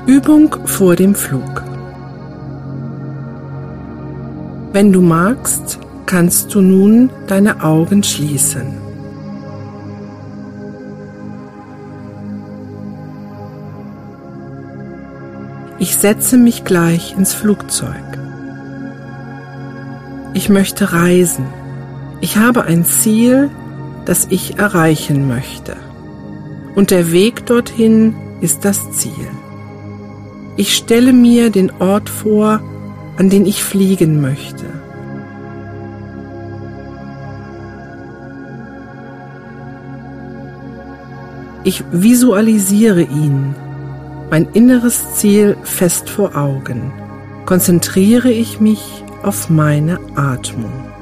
Übung vor dem Flug. Wenn du magst, kannst du nun deine Augen schließen. Ich setze mich gleich ins Flugzeug. Ich möchte reisen. Ich habe ein Ziel, das ich erreichen möchte. Und der Weg dorthin ist das Ziel. Ich stelle mir den Ort vor, an den ich fliegen möchte. Ich visualisiere ihn, mein inneres Ziel fest vor Augen. Konzentriere ich mich auf meine Atmung.